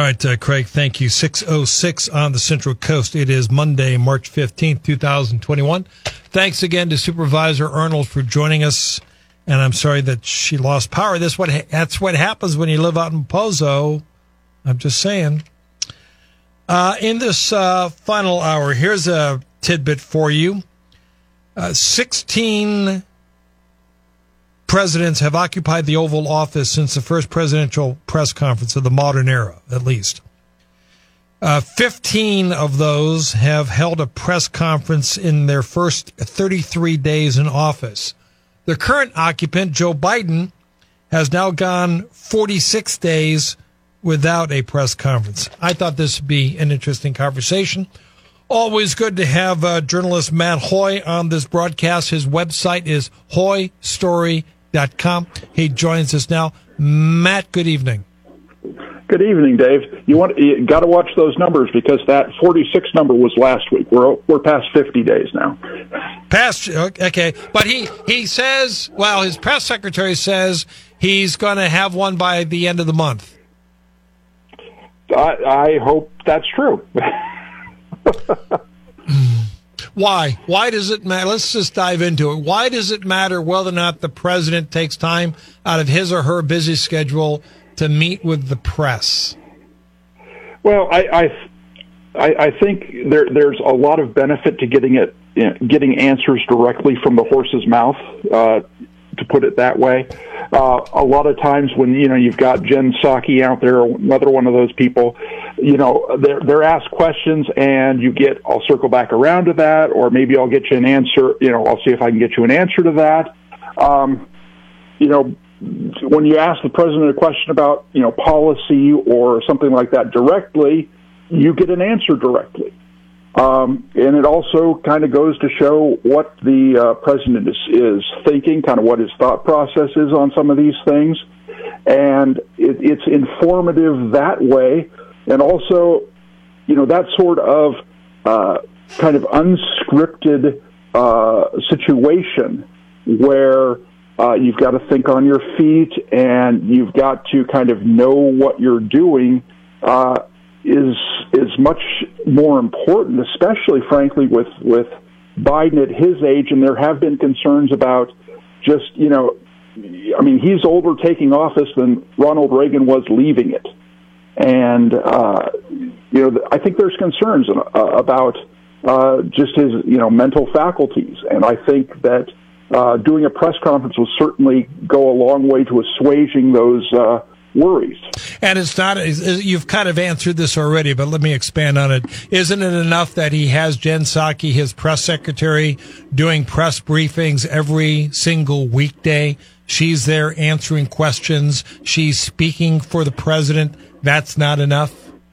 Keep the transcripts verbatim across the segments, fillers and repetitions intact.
right, uh, Craig, thank you. six oh six on the Central Coast. It is Monday, March fifteenth, twenty twenty-one. Thanks again to Supervisor Arnold for joining us. And I'm sorry that she lost power. This what That's what happens when you live out in Pozo. I'm just saying. Uh, in this uh, final hour, here's a tidbit for you. Uh, sixteen presidents have occupied the Oval Office since the first presidential press conference of the modern era, at least. Uh, fifteen of those have held a press conference in their first thirty-three days in office. The current occupant, Joe Biden, has now gone forty-six days without a press conference. I thought this would be an interesting conversation. Always good to have uh, journalist Matt Hoy on this broadcast. His website is hoy story dot com. He joins us now. Matt, good evening. Good evening, Dave. You want you got to watch those numbers because that forty-six number was last week. We're we're past fifty days now. Past okay, but he he says, well, his press secretary says he's going to have one by the end of the month. I, I hope that's true. Why? Why does it matter? Let's just dive into it. Why does it matter whether or not the president takes time out of his or her busy schedule to meet with the press? Well, I I, I think there there's a lot of benefit to getting it, you know, getting answers directly from the horse's mouth, uh, to put it that way. Uh, a lot of times when, you know, you've got Jen Psaki out there, another one of those people, you know, they're, they're asked questions and you get, I'll circle back around to that, or maybe I'll get you an answer, you know, I'll see if I can get you an answer to that. Um, you know, when you ask the president a question about, you know, policy or something like that directly, you get an answer directly. Um, and it also kind of goes to show what the uh, president is, is thinking, kind of what his thought process is on some of these things. And it, it's informative that way. And also, you know, that sort of uh, kind of unscripted uh, situation where uh, you've got to think on your feet and you've got to kind of know what you're doing uh, is is much more important, especially, frankly, with, with Biden at his age. And there have been concerns about just, you know, I mean, he's older taking office than Ronald Reagan was leaving it. And, uh, you know, I think there's concerns uh, about uh, just his, you know, mental faculties. And I think that uh, doing a press conference will certainly go a long way to assuaging those uh, worries. And it's not, you've kind of answered this already, but let me expand on it. Isn't it enough that he has Jen Psaki, his press secretary, doing press briefings every single weekday? She's there answering questions. She's speaking for the president. That's not enough?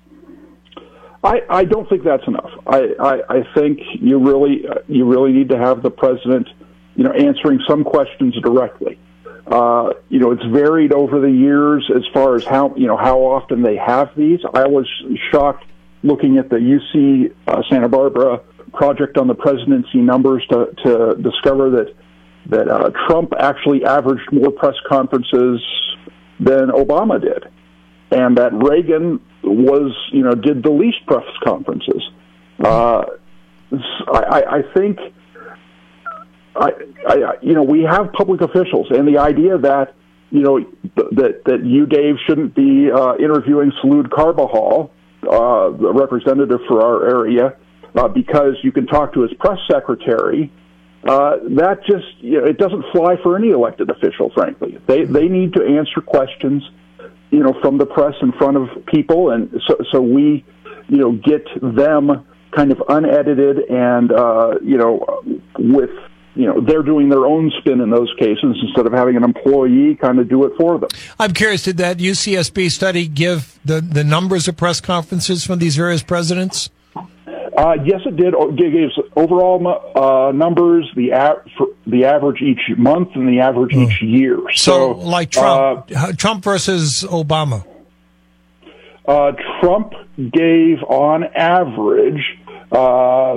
I, I don't think that's enough. I, I, I think you really you really need to have the president, you know, answering some questions directly. Uh, you know, it's varied over the years as far as how, you know, how often they have these. I was shocked looking at the U C uh, Santa Barbara Project on the Presidency numbers to, to discover that that uh, Trump actually averaged more press conferences than Obama did, and that Reagan was, you know, did the least press conferences. Uh, I, I think, I, I, you know, we have public officials, and the idea that, you know, that that you, Dave, shouldn't be uh, interviewing Salud Carbajal, uh, the representative for our area, uh, because you can talk to his press secretary. Uh, that just, you know, it doesn't fly for any elected official, frankly. They they need to answer questions, you know, from the press in front of people, and so so we, you know, get them kind of unedited and, uh, you know, with, you know, they're doing their own spin in those cases instead of having an employee kind of do it for them. I'm curious, did that U C S B study give the, the numbers of press conferences from these various presidents? Uh, yes, it did. It gave overall uh, numbers, the a- for the average each month and the average mm. each year. So, so like Trump, uh, Trump versus Obama. Uh, Trump gave, on average, uh,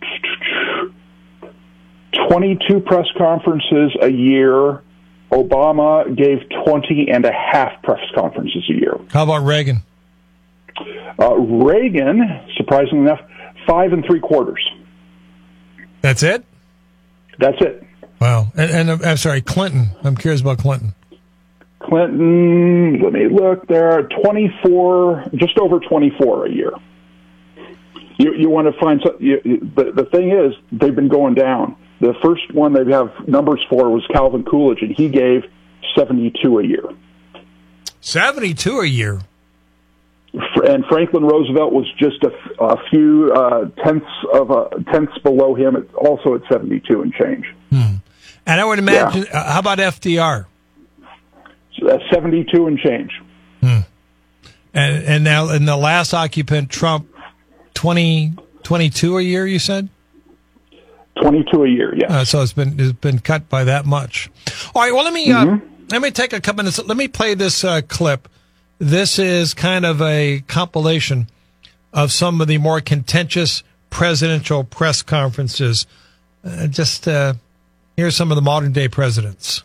twenty-two press conferences a year. Obama gave twenty and a half press conferences a year. How about Reagan? Uh, Reagan, surprisingly enough, five and three quarters. That's it? That's it. Wow. And, and uh, I'm sorry, Clinton. I'm curious about Clinton. Clinton, let me look there, twenty-four, just over twenty-four a year. You, you want to find some, you, you, the, the thing is, they've been going down. The first one they have numbers for was Calvin Coolidge, and he gave seventy-two a year. seventy-two a year? And Franklin Roosevelt was just a, a few uh, tenths of a, tenths below him, at, also at seventy-two and change. Hmm. And I would imagine, yeah. uh, how about F D R? So that's seventy-two and change. Hmm. And, and now, in the last occupant, Trump, twenty, twenty-two a year, you said? twenty-two a year, yeah. Uh, so it's been it's been cut by that much. All right, well, let me uh, mm-hmm. let me take a couple minutes. Let me play this uh, clip. This is kind of a compilation of some of the more contentious presidential press conferences. Uh, just uh, here's some of the modern day presidents.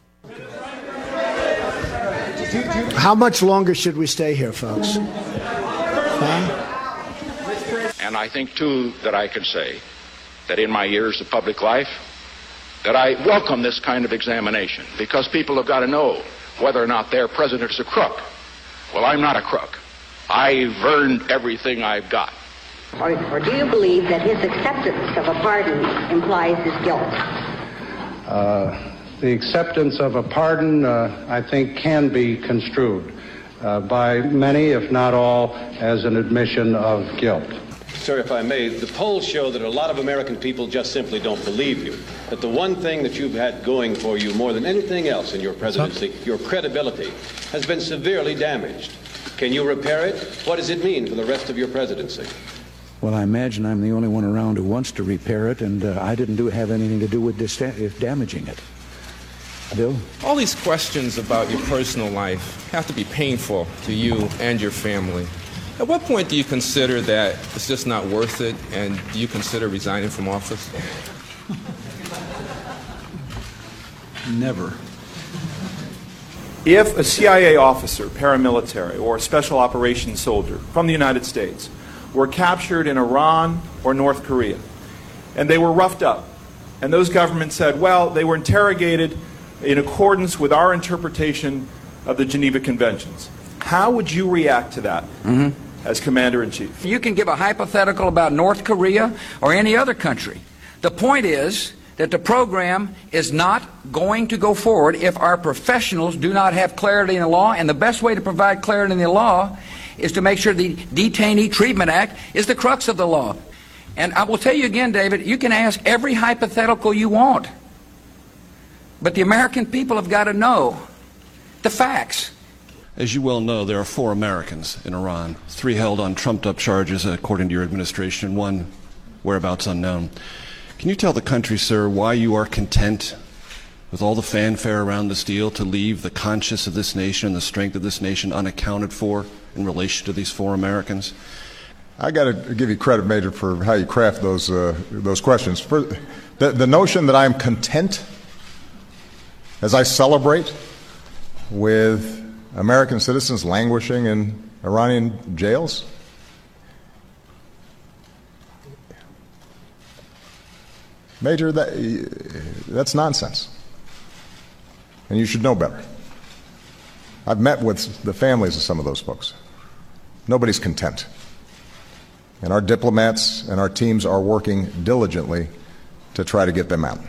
How much longer should we stay here, folks? Huh? And I think, too, that I can say that in my years of public life, that I welcome this kind of examination, because people have got to know whether or not their president is a crook. Well, I'm not a crook. I've earned everything I've got. Or, or do you believe that his acceptance of a pardon implies his guilt? Uh, the acceptance of a pardon, uh, I think, can be construed uh, by many, if not all, as an admission of guilt. Sir, if I may, the polls show that a lot of American people just simply don't believe you. That the one thing that you've had going for you more than anything else in your presidency, your credibility, has been severely damaged. Can you repair it? What does it mean for the rest of your presidency? Well, I imagine I'm the only one around who wants to repair it, and uh, I didn't do, have anything to do with dis- damaging it. Bill? All these questions about your personal life have to be painful to you and your family. At what point do you consider that it's just not worth it, and do you consider resigning from office? Never. If a C I A officer, paramilitary, or a special operations soldier from the United States were captured in Iran or North Korea, and they were roughed up, and those governments said, well, they were interrogated in accordance with our interpretation of the Geneva Conventions, how would you react to that? Mm-hmm. As Commander-in-Chief? You can give a hypothetical about North Korea or any other country. The point is that the program is not going to go forward if our professionals do not have clarity in the law, and the best way to provide clarity in the law is to make sure the Detainee Treatment Act is the crux of the law. And I will tell you again, David, you can ask every hypothetical you want, but the American people have got to know the facts. As you well know, there are four Americans in Iran, three held on trumped-up charges, according to your administration, one whereabouts unknown. Can you tell the country, sir, why you are content, with all the fanfare around this deal, to leave the conscience of this nation and the strength of this nation unaccounted for in relation to these four Americans? I got to give you credit, Major, for how you craft those uh, those questions. For the, the notion that I'm content as I celebrate with American citizens languishing in Iranian jails? Major, that, that's nonsense. And you should know better. I've met with the families of some of those folks. Nobody's content. And our diplomats and our teams are working diligently to try to get them out.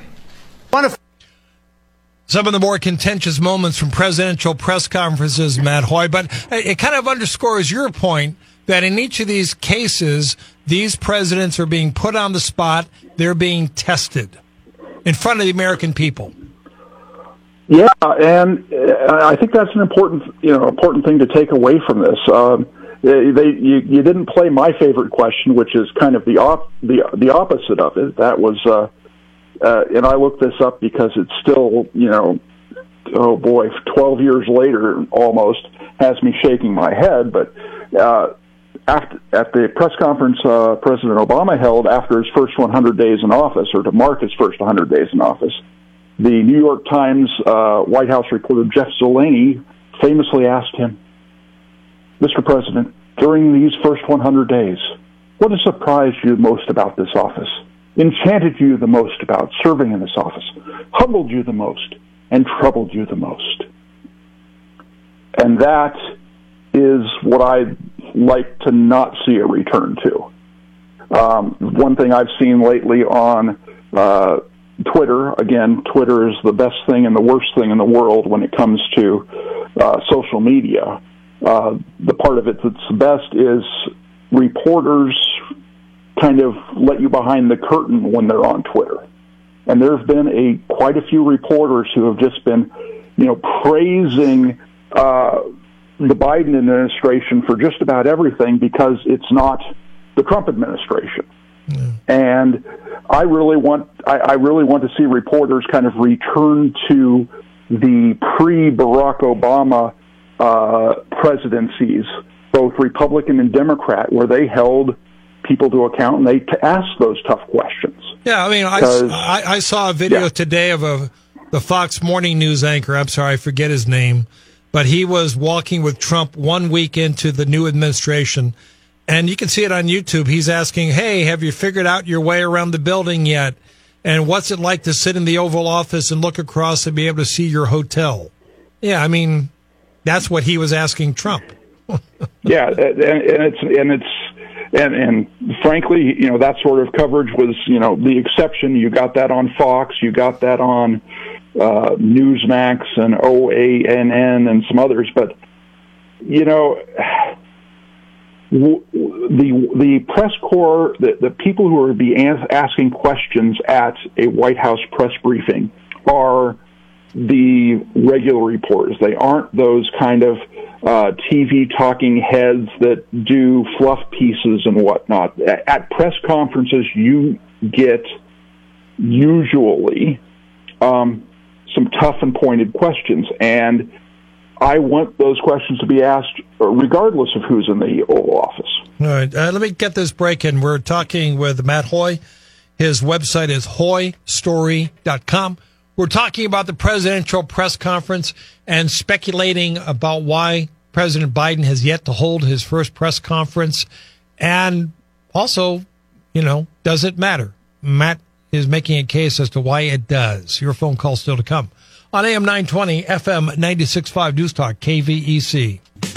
Some of the more contentious moments from presidential press conferences, Matt Hoy, but it kind of underscores your point that in each of these cases, these presidents are being put on the spot. They're being tested in front of the American people. Yeah, and I think that's an important, you know, important thing to take away from this. Um, they, you, you didn't play my favorite question, which is kind of the op, the the opposite of it. That was. Uh, Uh, and I looked this up because it's still, you know, oh boy, twelve years later almost has me shaking my head. But uh, after, at the press conference uh, President Obama held after his first one hundred days in office, or to mark his first one hundred days in office, the New York Times uh, White House reporter Jeff Zeleny famously asked him, Mister President, during these first one hundred days? What has surprised you most about this office? Enchanted you the most about serving in this office? Humbled you the most? And troubled you the most? And that is what I'd like to not see a return to. Um, one thing I've seen lately on uh, Twitter, again, Twitter is the best thing and the worst thing in the world when it comes to uh, social media. Uh, the part of it that's the best is reporters kind of let you behind the curtain when they're on Twitter. And there have been a quite a few reporters who have just been, you know, praising uh, the Biden administration for just about everything because it's not the Trump administration. Mm. And I really want I, I really want to see reporters kind of return to the pre-Barack Obama uh, presidencies, both Republican and Democrat, where they held people to account and they t- asked those tough questions. Yeah, I mean, I, I, I saw a video yeah. today of a the Fox Morning News anchor. I'm sorry, I forget his name, but he was walking with Trump one week into the new administration. And you can see it on YouTube. He's asking, hey, have you figured out your way around the building yet? And what's it like to sit in the Oval Office and look across and be able to see your hotel? Yeah, I mean, that's what he was asking Trump. yeah, and, and it's and it's and and frankly, you know, that sort of coverage was, you know, the exception. You got that on Fox, you got that on uh, Newsmax and O A N N and some others, but you know. The the press corps, the, the people who are be as, asking questions at a White House press briefing are the regular reporters. They aren't those kind of uh, T V talking heads that do fluff pieces and whatnot. At, at press conferences, you get usually um, some tough and pointed questions, and I want those questions to be asked regardless of who's in the Oval Office. All right. Uh, let me get this break in. We're talking with Matt Hoy. His website is hoy story dot com. We're talking about the presidential press conference and speculating about why President Biden has yet to hold his first press conference. And also, you know, does it matter? Matt is making a case as to why it does. Your phone call still to come. On A M nine twenty, F M ninety-six point five News Talk, K V E C.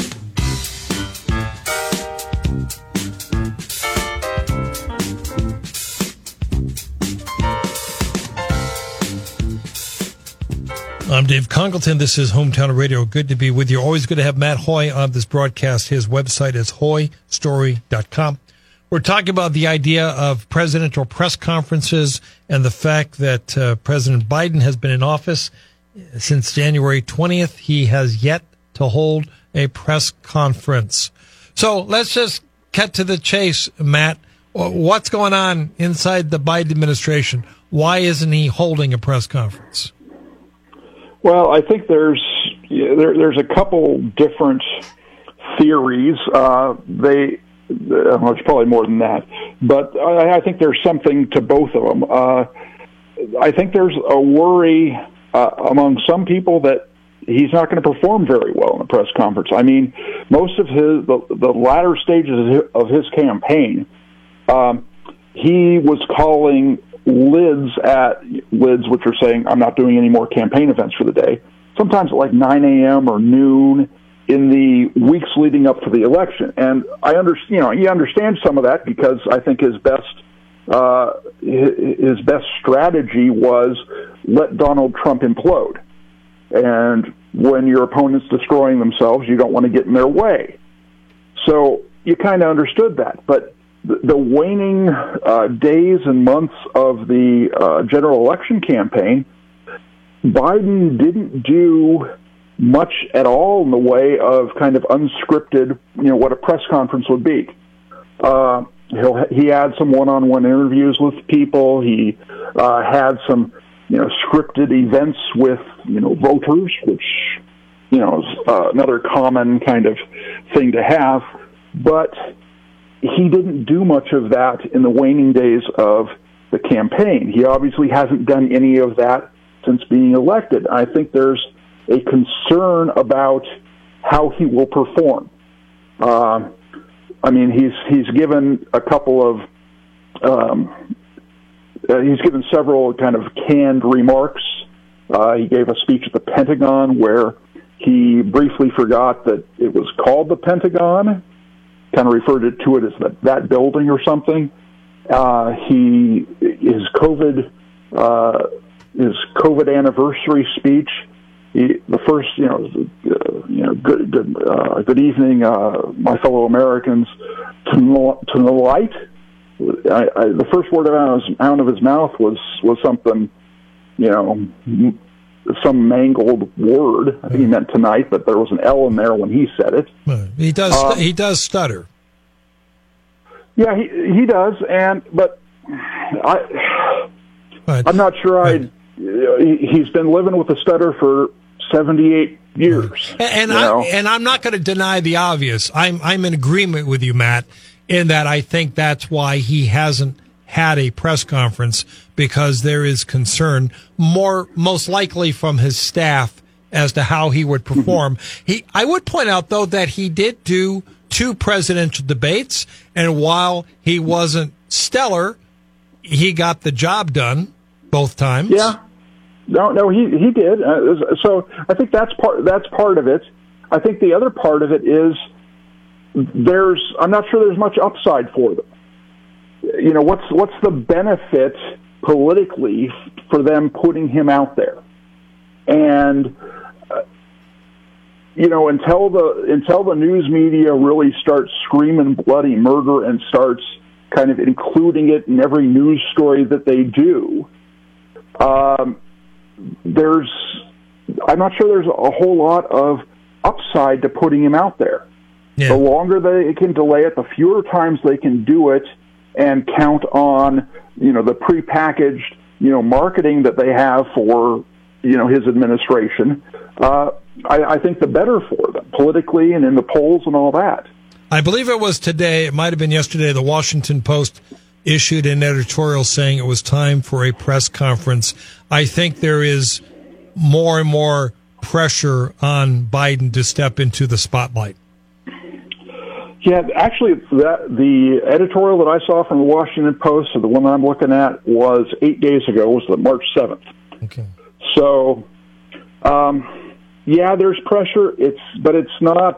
I'm Dave Congleton. This is Hometown Radio. Good to be with you. Always good to have Matt Hoy on this broadcast. His website is hoy story dot com. We're talking about the idea of presidential press conferences and the fact that uh, President Biden has been in office since January twentieth. He has yet to hold a press conference. So let's just cut to the chase, Matt. What's going on inside the Biden administration? Why isn't he holding a press conference? Well, I think there's there, there's a couple different theories. Uh, they well, it's probably more than that, but I, I think there's something to both of them. Uh, I think there's a worry uh, among some people that he's not going to perform very well in a press conference. I mean, most of his the, the latter stages of his campaign, um, he was calling lids at lids, which are saying, I'm not doing any more campaign events for the day, sometimes at like nine a.m. or noon in the weeks leading up to the election. And I understand, you know, he understands some of that because I think his best, uh, his best strategy was let Donald Trump implode. And when your opponent's destroying themselves, you don't want to get in their way. So you kind of understood that. But the, the waning uh, days and months of the uh, general election campaign, Biden didn't do much at all in the way of kind of unscripted, you know, what a press conference would be. Uh, he'll, he had some one-on-one interviews with people. He uh, had some, you know, scripted events with, you know, voters, which, you know, is uh, another common kind of thing to have. But he didn't do much of that in the waning days of the campaign. He obviously hasn't done any of that since being elected. I think there's a concern about how he will perform. Uh, I mean, he's he's given a couple of um, uh, he's given several kind of canned remarks. Uh, he gave a speech at the Pentagon where he briefly forgot that it was called the Pentagon, kind of referred it to it as the, that building or something. Uh, he his COVID uh, his COVID anniversary speech. He, the first, you know, uh, you know, good, good, uh, good evening, uh, my fellow Americans. To, to the light, I, I, the first word out of, his, out of his mouth was was something, you know, some mangled word. I think he meant tonight, but there was an L in there when he said it. He does. Uh, he does stutter. Yeah, he he does, and but I, right. I'm not sure. I he's been living with a stutter for seventy-eight years. And you I know? and I'm not going to deny the obvious. I'm I'm in agreement with you, Matt, in that I think that's why he hasn't had a press conference, because there is concern, more most likely from his staff, as to how he would perform. Mm-hmm. He I would point out though that he did do two presidential debates, and while he wasn't stellar, he got the job done both times. Yeah. No, no, he he did. Uh, so I think that's part that's part of it. I think the other part of it is there's I'm not sure there's much upside for them. You know, what's what's the benefit politically for them putting him out there? And uh, you know, until the until the news media really starts screaming bloody murder and starts kind of including it in every news story that they do, um, there's I'm not sure there's a whole lot of upside to putting him out there. Yeah. The longer they can delay it, the fewer times they can do it and count on, you know, the prepackaged, you know, marketing that they have for, you know, his administration. Uh, I, I think the better for them politically and in the polls and all that. I believe it was today, it might have been yesterday, the Washington Post issued an editorial saying it was time for a press conference. I think there is more and more pressure on Biden to step into the spotlight. Yeah, actually, that, the editorial that I saw from the Washington Post, or the one I'm looking at, was eight days ago, was the March seventh. Okay. So, um, yeah, there's pressure. It's, but it's not,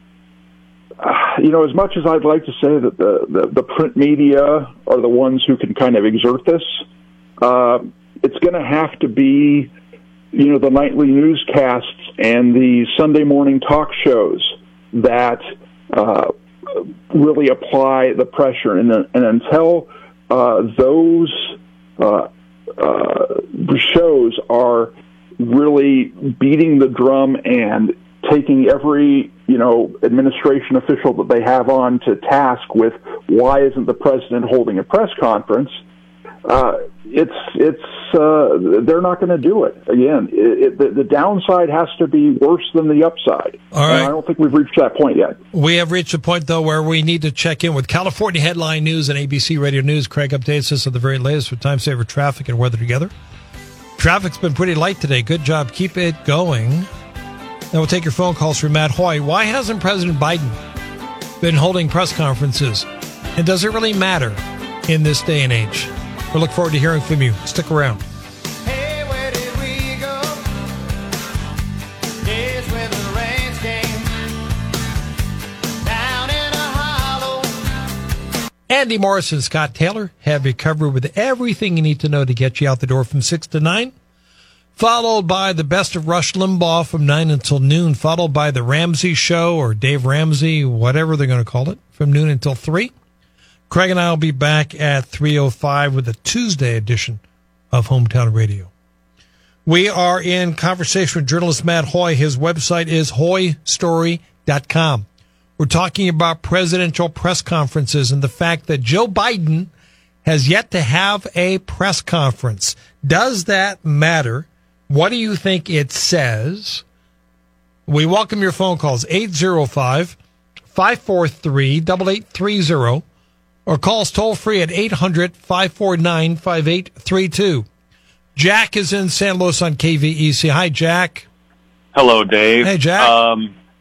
uh, you know, as much as I'd like to say that the, the, the print media are the ones who can kind of exert this, uh, it's going to have to be, you know, the nightly newscasts and the Sunday morning talk shows that uh, really apply the pressure. And, and until uh, those uh, uh, shows are really beating the drum and taking every, you know, administration official that they have on to task with why isn't the president holding a press conference, uh, it's it's uh, they're not going to do it. Again, it, it, the, the downside has to be worse than the upside. All right. And I don't think we've reached that point yet. We have reached a point, though, where we need to check in with California Headline News and A B C Radio News. Craig updates us at the very latest with time saver traffic and weather together. Traffic's been pretty light today. Good job. Keep it going. Now we'll take your phone calls from Matt Hoy. Why hasn't President Biden been holding press conferences? And does it really matter in this day and age? We look forward to hearing from you. Stick around. Hey, where did we go? Days when the rains came down in a hollow. Andy Morris and Scott Taylor have you covered with everything you need to know to get you out the door from six to nine. Followed by the best of Rush Limbaugh from nine until noon. Followed by the Ramsey Show or Dave Ramsey, whatever they're going to call it, from noon until three. Craig and I will be back at three oh five with a Tuesday edition of Hometown Radio. We are in conversation with journalist Matt Hoy. His website is hoy story dot com. We're talking about presidential press conferences and the fact that Joe Biden has yet to have a press conference. Does that matter? What do you think it says? We welcome your phone calls, eight oh five, five four three, eight eight three oh. Or call us toll free at eight hundred, five four nine, five eight three two. Jack is in San Luis on K V E C. Hi, Jack. Hello, Dave. Hey, Jack. Um,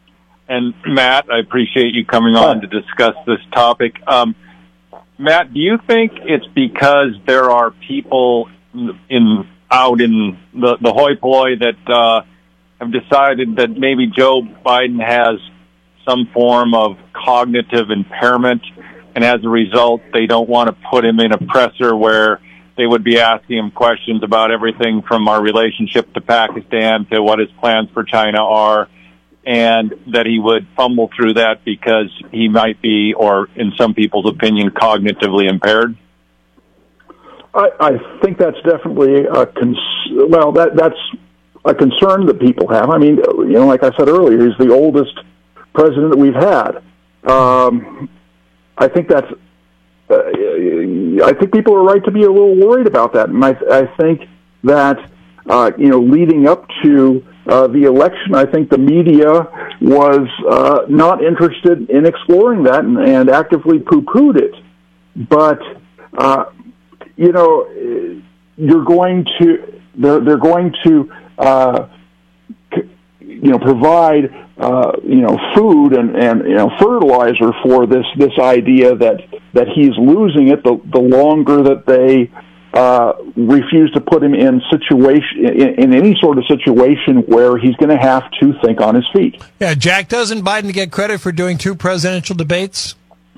and Matt, I appreciate you coming on to discuss this topic. Um, Matt, do you think it's because there are people in out in the, the hoi polloi that uh, have decided that maybe Joe Biden has some form of cognitive impairment, and as a result, they don't want to put him in a presser where they would be asking him questions about everything from our relationship to Pakistan to what his plans for China are, and that he would fumble through that because he might be, or in some people's opinion, cognitively impaired? I, I think that's definitely a cons- well, that that's a concern that people have. I mean, you know, like I said earlier, he's the oldest president that we've had. Um, I think that's. Uh, I think people are right to be a little worried about that, and I, I think that uh, you know, leading up to uh, the election, I think the media was uh, not interested in exploring that and, and actively poo-pooed it. But uh, you know, you're going to they're they're going to uh, you know provide uh, you know food and, and you know fertilizer for this this idea that that he's losing it the the longer that they uh, refuse to put him in situation in, in any sort of situation where he's going to have to think on his feet. Yeah, Jack, doesn't Biden get credit for doing two presidential debates?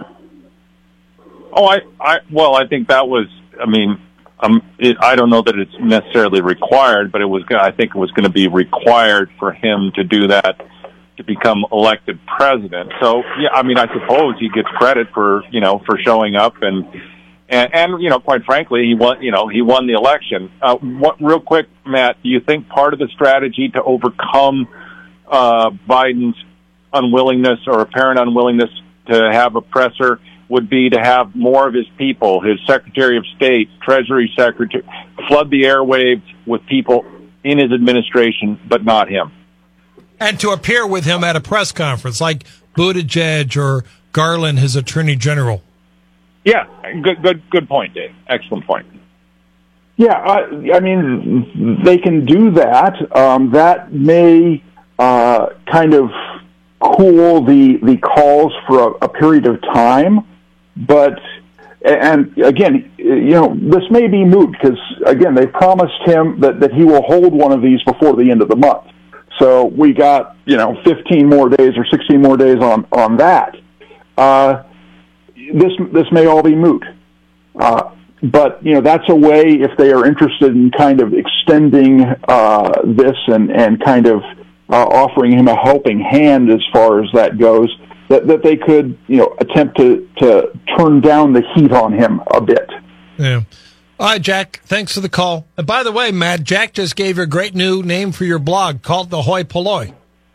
Oh, I, I well, I think that was. I mean, um, it, I don't know that it's necessarily required, but it was. I think it was going to be required for him to do that to become elected president. So, yeah, I mean, I suppose he gets credit for you know for showing up and and, and you know, quite frankly, he won. You know, he won the election. Uh, what, real quick, Matt, do you think part of the strategy to overcome uh, Biden's unwillingness or apparent unwillingness to have a presser would be to have more of his people, his Secretary of State, Treasury Secretary, flood the airwaves with people in his administration, but not him? And to appear with him at a press conference, like Buttigieg or Garland, his Attorney General. Yeah, good, good, good point, Dave. Excellent point. Yeah, I, I mean, they can do that. Um, that may uh, kind of cool the the calls for a, a period of time. But, and again, you know, this may be moot because, again, they promised him that, that he will hold one of these before the end of the month. So we got, you know, fifteen more days or sixteen more days on, on that. Uh, this, this may all be moot. Uh, but, you know, that's a way, if they are interested in kind of extending uh, this and, and kind of uh, offering him a helping hand as far as that goes, That, that they could, you know, attempt to, to turn down the heat on him a bit. Yeah. All right, Jack, thanks for the call. And by the way, Matt, Jack just gave you a great new name for your blog called The Hoi Polloi.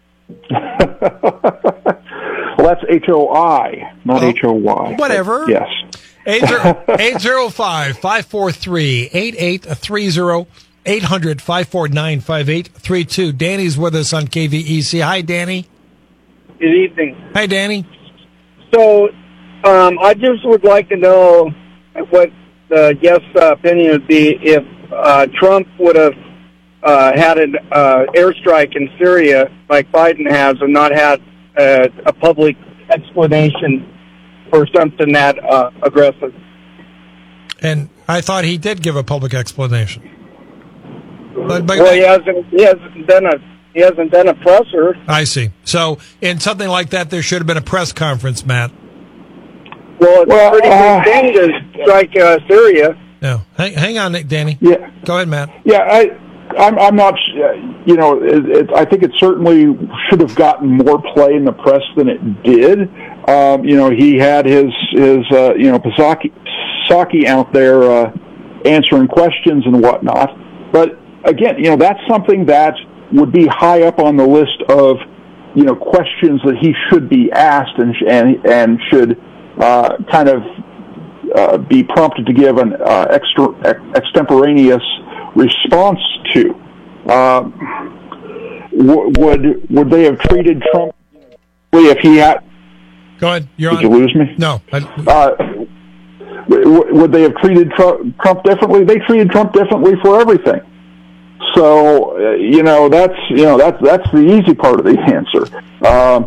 Well, that's H O I, not oh, H O Y. Whatever. Yes. eight zero five, five four three, eight eight three zero, eight hundred, five four nine, five eight three two. Danny's with us on K V E C. Hi, Danny. Good evening. Hi, Danny. So, um, I just would like to know what the guest's uh, opinion would be if uh, Trump would have uh, had an uh, airstrike in Syria like Biden has and not had uh, a public explanation for something that uh, aggressive. And I thought he did give a public explanation. But, but well, he hasn't, he hasn't done a He hasn't done a presser. I see. So, in something like that, there should have been a press conference, Matt. Well, it's well, a pretty uh, big thing to strike uh, Syria. No, hang, hang on, Danny. Yeah, go ahead, Matt. Yeah, I, I'm, I'm not. You know, it, it, I think it certainly should have gotten more play in the press than it did. Um, you know, he had his his uh, you know Psaki, Psaki out there uh, answering questions and whatnot. But again, you know, that's something that would be high up on the list of, you know, questions that he should be asked and and and should uh, kind of uh, be prompted to give an uh, extra ex- extemporaneous response to. Uh, w- would would they have treated Trump if he had? Go ahead. You're Did on. you lose me? No. I... Uh, w- would they have treated Trump, Trump differently? They treated Trump differently for everything. So, uh, you know, that's, you know, that's, that's the easy part of the answer. Um,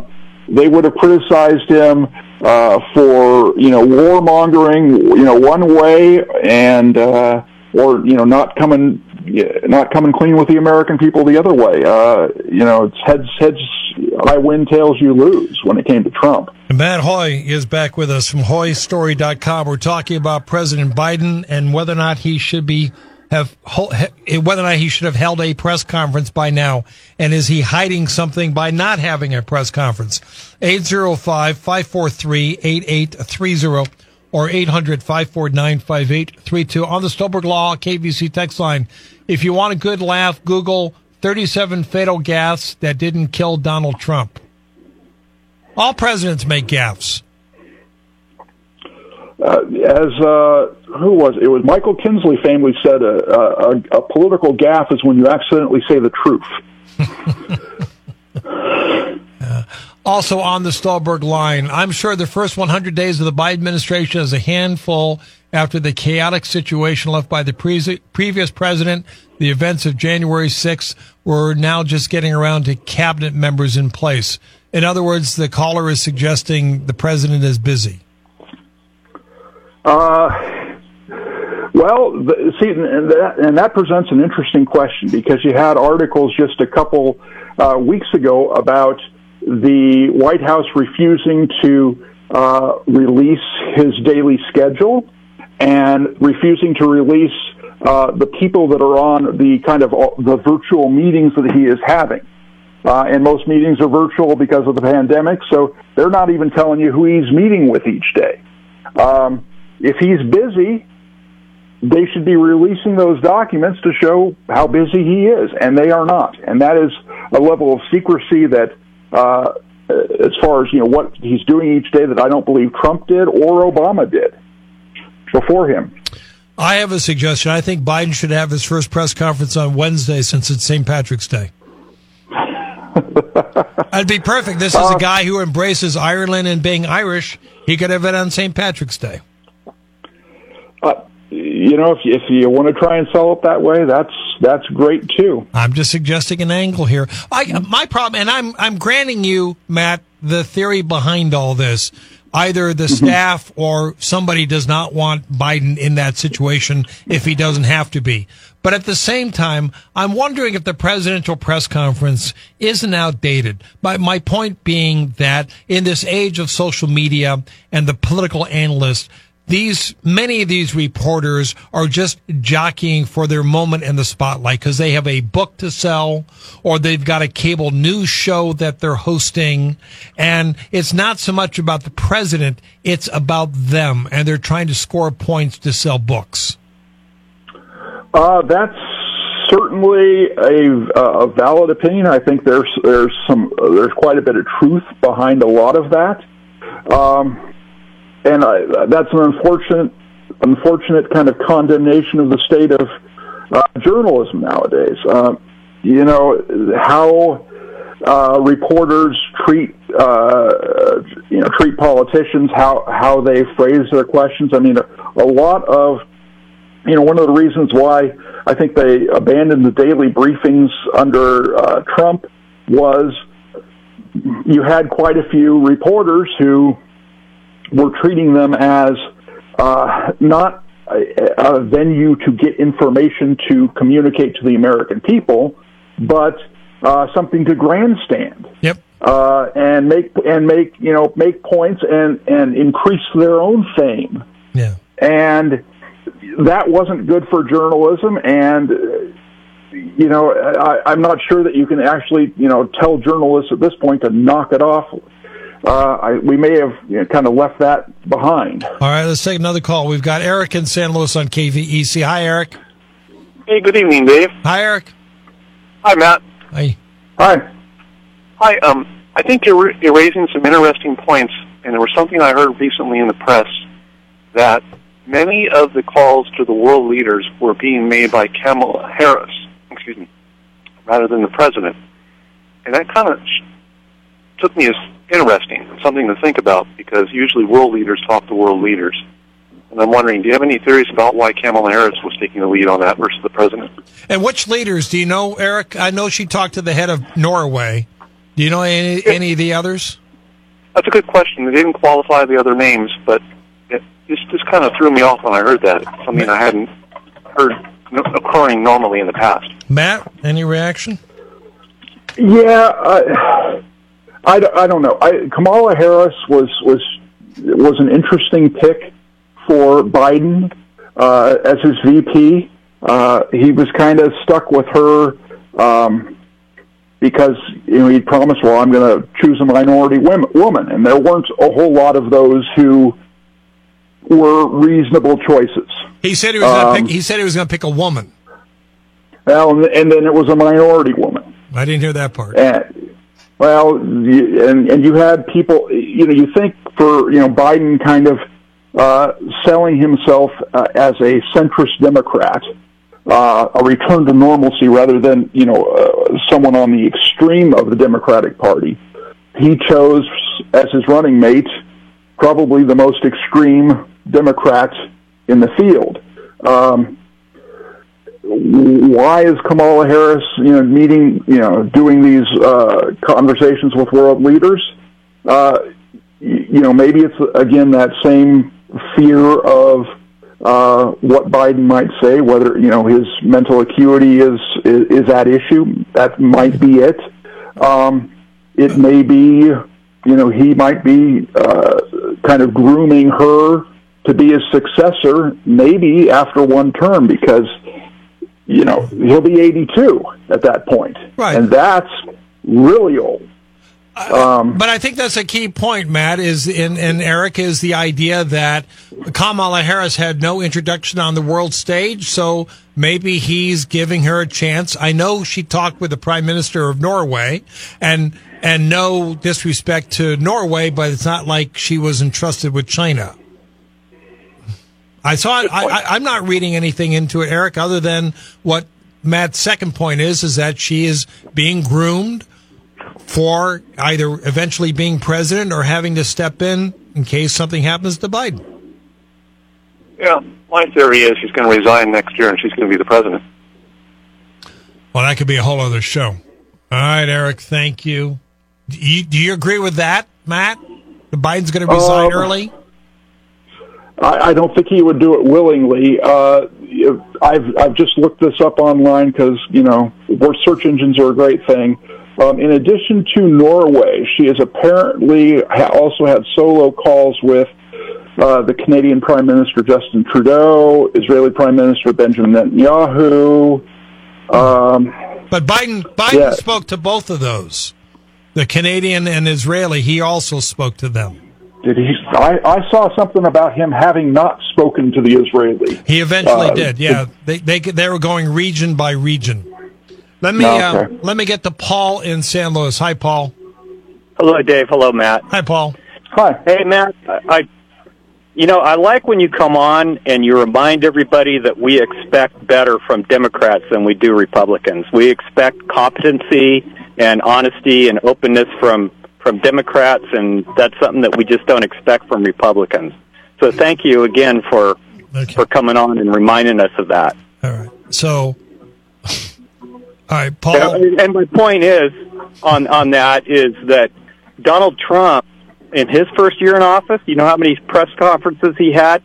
they would have criticized him uh, for, you know, warmongering, you know, one way, and uh, or you know, not coming, not coming clean with the American people the other way. Uh, you know, it's heads, heads, I win, tails you lose when it came to Trump. Matt Hoy is back with us from Hoy Story dot com. We're talking about President Biden and whether or not he should be have whether or not he should have held a press conference by now, and is he hiding something by not having a press conference? eight oh five, five four three, eight eight three oh or eight hundred, five four nine, five eight three two on the Stolberg Law K B C text line. If you want a good laugh, Google thirty-seven fatal gaffes that didn't kill Donald Trump. All presidents make gaffes. Uh, as uh, who was it? It was Michael Kinsley famously said, a, a, a political gaffe is when you accidentally say the truth. uh, also on the Stolberg line, I'm sure the first one hundred days of the Biden administration is a handful after the chaotic situation left by the pre- previous president. The events of January sixth were now just getting around to cabinet members in place. In other words, the caller is suggesting the president is busy. Uh, well, the, see, and that, and that presents an interesting question, because you had articles just a couple uh, weeks ago about the White House refusing to uh, release his daily schedule and refusing to release uh, the people that are on the kind of uh, the virtual meetings that he is having. Uh, and most meetings are virtual because of the pandemic, so they're not even telling you who he's meeting with each day. Um, if he's busy, they should be releasing those documents to show how busy he is, and they are not. And that is a level of secrecy that, uh, as far as, you know, what he's doing each day, that I don't believe Trump did or Obama did before him. I have a suggestion. I think Biden should have his first press conference on Wednesday, since it's Saint Patrick's Day. That'd be perfect. This is uh, a guy who embraces Ireland and being Irish. He could have it on Saint Patrick's Day. Uh, you know, if you, if you want to try and sell it that way, that's that's great too. I'm just suggesting an angle here. I, my problem, and I'm I'm granting you, Matt, the theory behind all this. Either the mm-hmm. staff or somebody does not want Biden in that situation if he doesn't have to be. But at the same time, I'm wondering if the presidential press conference isn't outdated. My, my point being that in this age of social media and the political analysts, these, many of these reporters are just jockeying for their moment in the spotlight because they have a book to sell or they've got a cable news show that they're hosting. And it's not so much about the president, it's about them. And they're trying to score points to sell books. Uh, that's certainly a, a valid opinion. I think there's, there's some, uh, there's quite a bit of truth behind a lot of that. Um, And I, that's an unfortunate, unfortunate kind of condemnation of the state of uh, journalism nowadays. Uh, you know, how uh, reporters treat, uh, you know, treat politicians, how how they phrase their questions. I mean, a, a lot of, you know, one of the reasons why I think they abandoned the daily briefings under uh, Trump was you had quite a few reporters who were treating them as uh, not a, a venue to get information to communicate to the American people, but uh, something to grandstand. Yep. Uh, and make and make you know make points and and increase their own fame. Yeah. And that wasn't good for journalism. And you know, I, I'm not sure that you can actually you know tell journalists at this point to knock it off. Uh, I, we may have you know, kind of left that behind. All right, let's take another call. We've got Eric in San Luis on K V E C. Hi, Eric. Hey, good evening, Dave. Hi, Eric. Hi, Matt. Hi. Hi. Hi. Um, I think you're you're raising some interesting points, and there was something I heard recently in the press that many of the calls to the world leaders were being made by Kamala Harris, excuse me, rather than the president, and that kind of took me as interesting, something to think about, because usually world leaders talk to world leaders. And I'm wondering, do you have any theories about why Kamala Harris was taking the lead on that versus the president? And which leaders? Do you know, Eric? I know she talked to the head of Norway. Do you know any, any of the others? That's a good question. They didn't qualify the other names, but it just just kind of threw me off when I heard that. Something I hadn't heard no, occurring normally in the past. Matt, any reaction? Yeah, uh, I, I don't know. I, Kamala Harris was was was an interesting pick for Biden uh, as his V P. Uh, he was kind of stuck with her um, because you know he promised, well, I'm going to choose a minority women, woman, and there weren't a whole lot of those who were reasonable choices. He said he was Um, going to pick. He said he was going to pick a woman. Well, and, and then it was a minority woman. I didn't hear that part. And, well, you, and and you had people. You know, you think for you know Biden kind of uh, selling himself uh, as a centrist Democrat, uh, a return to normalcy rather than you know uh, someone on the extreme of the Democratic Party. He chose as his running mate probably the most extreme Democrat in the field. Um, why is Kamala Harris, you know, meeting, you know, doing these uh, conversations with world leaders? Uh, you know, maybe it's again that same fear of uh, what Biden might say, whether you know his mental acuity is is, is at issue. That might be it. Um, it may be, you know, he might be uh, kind of grooming her to be his successor, maybe after one term, because you know he'll be eighty-two at that point, right? And that's really old. Um, But I think that's a key point, Matt, is in, and Eric, is the idea that Kamala Harris had no introduction on the world stage, so maybe he's giving her a chance. I know she talked with the Prime Minister of Norway, and and no disrespect to Norway, but it's not like she was entrusted with China. I saw it. I, I, I'm not reading anything into it, Eric, other than what Matt's second point is, is that she is being groomed for either eventually being president or having to step in in case something happens to Biden. Yeah, my theory is she's going to resign next year and she's going to be the president. Well, that could be a whole other show. All right, Eric, thank you. Do you, do you agree with that, Matt? The Biden's going to resign Um, early? I, I don't think he would do it willingly. Uh, I've I've just looked this up online because you know search engines are a great thing. Um, in addition to Norway, she has apparently ha- also had solo calls with uh, the Canadian Prime Minister Justin Trudeau, Israeli Prime Minister Benjamin Netanyahu. Um, But Biden Biden yeah. spoke to both of those, the Canadian and Israeli. He also spoke to them. Did he? I, I saw something about him having not spoken to the Israeli. He eventually Uh, did. Yeah, they they they were going region by region. Let me Okay. uh, let me get to Paul in San Luis. Hi, Paul. Hello, Dave. Hello, Matt. Hi, Paul. Hi. Hey, Matt. I, I, you know, I like when you come on and you remind everybody that we expect better from Democrats than we do Republicans. We expect competency and honesty and openness from from Democrats, and that's something that we just don't expect from Republicans. So, thank you again for okay. for coming on and reminding us of that. All right. So, all right, Paul. And, and my point is on on that is that Donald Trump, in his first year in office, you know how many press conferences he had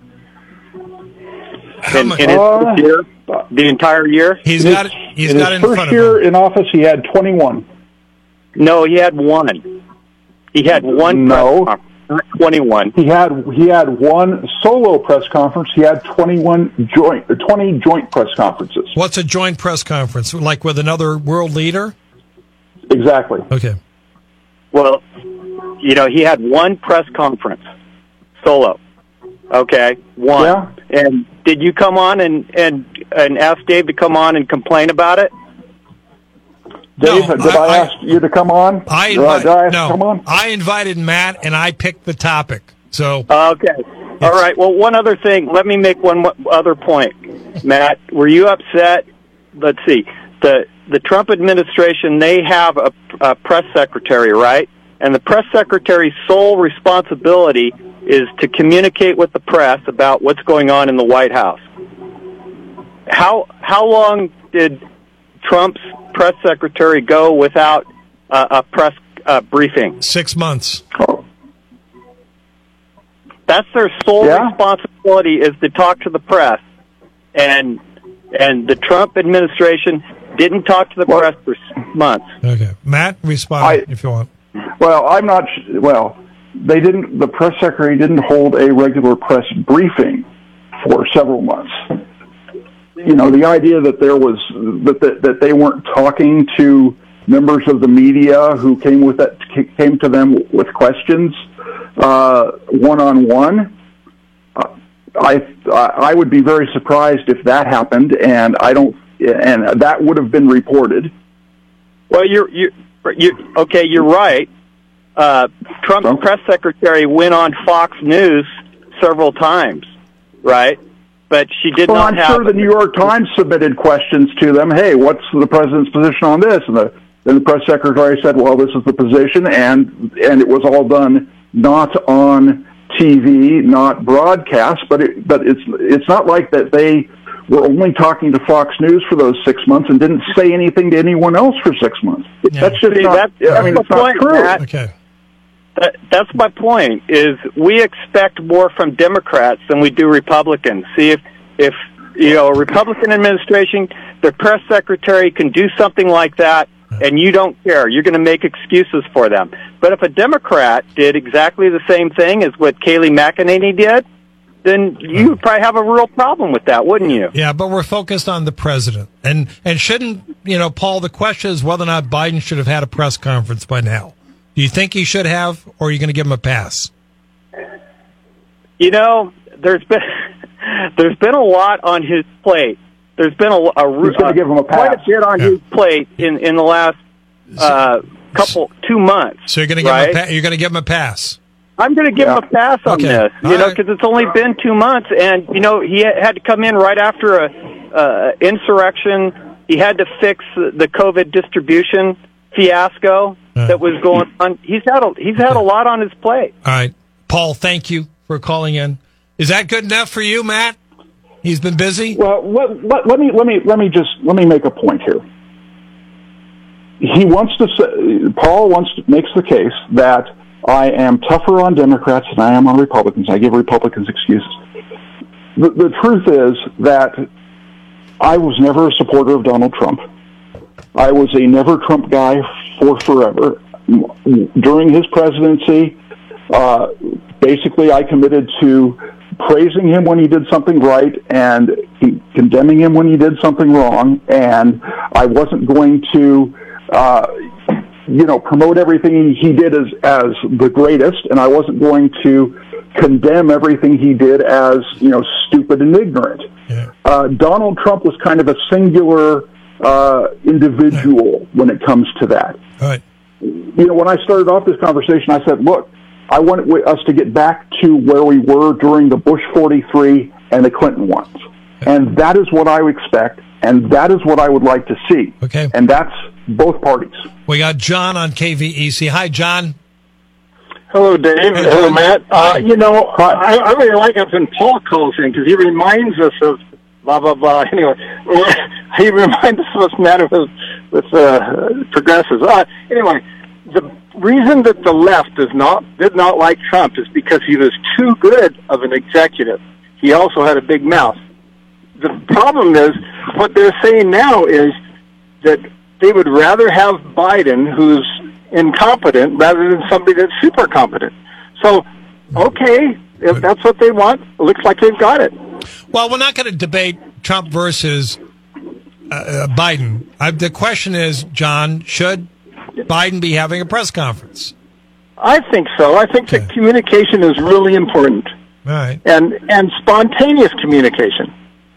in, in his Uh, first year, the entire year. He's in got his, it. He's in got his it in first front of year him. in office, he had twenty-one. No, he had one. He had one No. press conference, not twenty-one. He had he had one solo press conference. He had twenty-one joint, twenty joint press conferences. What's a joint press conference? Like with another world leader? Exactly. Okay. Well, you know, he had one press conference, solo. Okay, one. Yeah. And did you come on and, and, and ask Dave to come on and complain about it? Dave, No, did I, I- ask you to come on? I Did I, invi- did I ask no, you to come on? I invited Matt, and I picked the topic. So Okay. All right. Well, one other thing. Let me make one mo- other point. Matt, were you upset? Let's see. The the Trump administration, they have a, a press secretary, right? And the press secretary's sole responsibility is to communicate with the press about what's going on in the White House. How how long did Trump's press secretary go without uh, a press uh, briefing? six months. Oh, That's their sole Yeah. responsibility, is to talk to the press. And and the Trump administration didn't talk to the Well, press for six months. Okay. Matt, respond I- if you want. Well, I'm not. Well, they didn't. The press secretary didn't hold a regular press briefing for several months. You know, the idea that there was that that, that they weren't talking to members of the media who came with that came to them with questions one on one. I I would be very surprised if that happened, and I don't. And that would have been reported. Well, you're you you okay? You're right. Uh, Trump's Okay. press secretary went on Fox News several times, right? But she did Well, not I'm have. sure the New York Times submitted questions to them. Hey, what's the president's position on this? And the then the press secretary said, "Well, this is the position," and and it was all done not on T V, not broadcast, but it, but it's it's not like that they were only talking to Fox News for those six months and didn't say anything to anyone else for six months. Yeah. That's just See, not. that's- I mean, that's it's not the point, true. Matt. Okay. That, that's my point. Is we expect more from Democrats than we do Republicans. See if if you know a Republican administration, their press secretary can do something like that, and you don't care. You're going to make excuses for them. But if a Democrat did exactly the same thing as what Kayleigh McEnany did, then you would probably have a real problem with that, wouldn't you? Yeah, but we're focused on the president. And and shouldn't, you know, Paul, the question is whether or not Biden should have had a press conference by now. Do you think he should have, or are you going to give him a pass? You know, there's been there's been a lot on his plate. There's been a, a, He's gonna give him a quite a pass. bit on Yeah. his plate in, in the last uh, couple two months. So you're going to give right? him a pa- you're going to give him a pass. I'm going to give Yeah. him a pass on Okay. this, All you know, right. because it's only been two months, and you know he had to come in right after a uh, insurrection. He had to fix the COVID distribution fiasco Yeah. that was going on. He's had a he's had a lot on his plate. All right. Paul, thank you for calling in. Is that good enough for you, Matt? He's been busy? Well, let, let, let me let me let me just let me make a point here. He wants to say, Paul wants to, makes the case that I am tougher on Democrats than I am on Republicans. I give Republicans excuses. The, the truth is that I was never a supporter of Donald Trump. I was a never Trump guy for forever. During his presidency, uh, basically I committed to praising him when he did something right and he, condemning him when he did something wrong, and I wasn't going to uh, you know, promote everything he did as as the greatest, and I wasn't going to condemn everything he did as, you know, stupid and ignorant. Yeah. Uh, Donald Trump was kind of a singular uh, individual when it comes to that. All right. You know, when I started off this conversation, I said, look, I want us to get back to where we were during the Bush forty-three and the Clinton ones. And that is what I expect, and that is what I would like to see. Okay. And that's both parties. We got John on K V E C. Hi, John. Hello, Dave. Hey, Hello, John. Matt. Uh, you know, I, I really like it when Paul calls in because he reminds us of blah, blah, blah. Anyway, he reminds us of what's the matter with, with uh, progressives. Uh, anyway, the reason that the left does not did not like Trump is because he was too good of an executive. He also had a big mouth. The problem is, what they're saying now is that they would rather have Biden, who's incompetent, rather than somebody that's super competent. So, okay, if that's what they want, it looks like they've got it. Well, we're not going to debate Trump versus uh, uh, Biden. I, the question is, John, should Biden be having a press conference? I think so. I think Okay. that communication is really important, All right. and and spontaneous communication.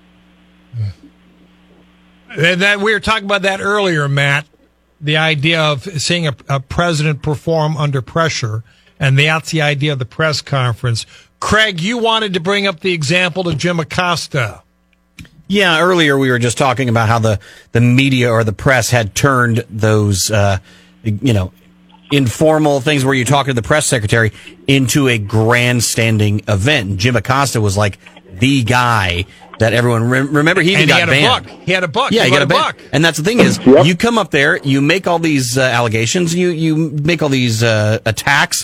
And that, we were talking about that earlier, Matt. The idea of seeing a, a president perform under pressure, and that's the idea of the press conference. Craig, you wanted to bring up the example of Jim Acosta. Yeah, earlier we were just talking about how the, the media or the press had turned those, uh, you know, informal things where you talk to the press secretary into a grandstanding event. Jim Acosta was like the guy that everyone re- remember. He even and he got had banned. a book. He had a book. Yeah, he you got wrote a book. And that's the thing is, you come up there, you make all these uh, allegations, you you make all these uh, attacks,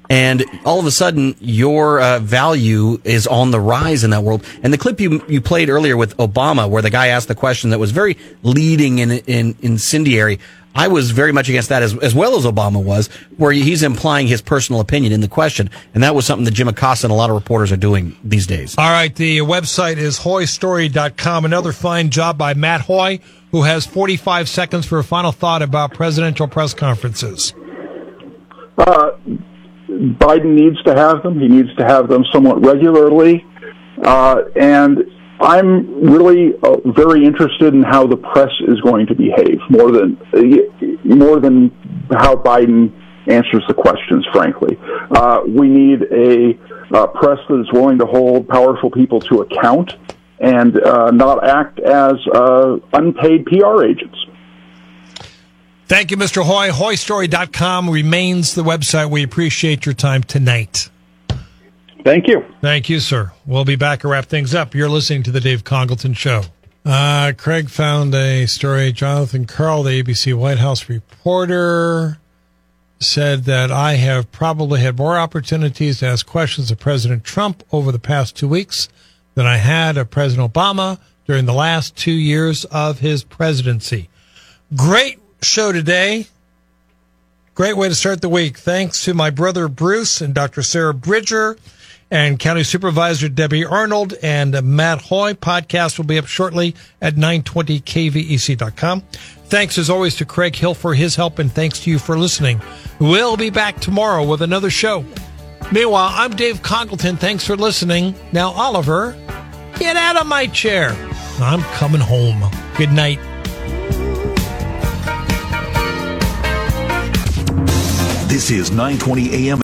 And all of a sudden, your uh, value is on the rise in that world. And the clip you you played earlier with Obama, where the guy asked the question that was very leading and in, in, incendiary, I was very much against that, as, as well as Obama was, where he's implying his personal opinion in the question. And that was something that Jim Acosta and a lot of reporters are doing these days. All right, the website is hoy story dot com. Another fine job by Matt Hoy, who has forty-five seconds for a final thought about presidential press conferences. Uh, Biden needs to have them. He needs to have them somewhat regularly. Uh, and I'm really uh, very interested in how the press is going to behave more than uh, more than how Biden answers the questions, frankly. Uh, we need a uh, press that is willing to hold powerful people to account and uh, not act as uh, unpaid P R agents. Thank you, Mister Hoy. hoy story dot com remains the website. We appreciate your time tonight. Thank you. Thank you, sir. We'll be back to wrap things up. You're listening to the Dave Congleton Show. Uh, Craig found a story. Jonathan Karl, the A B C White House reporter, said that I have probably had more opportunities to ask questions of President Trump over the past two weeks than I had of President Obama during the last two years of his presidency. Great show today. Great way to start the week. Thanks to my brother Bruce and Doctor Sarah Bridger and County Supervisor Debbie Arnold and Matt Hoy. Podcast will be up shortly at nine twenty K V E C dot com. Thanks as always to Craig Hill for his help, and thanks to you for listening. We'll be back tomorrow with another show. Meanwhile, I'm Dave Congleton. Thanks for listening. Now, Oliver, get out of my chair. I'm coming home. Good night. This is nine twenty A M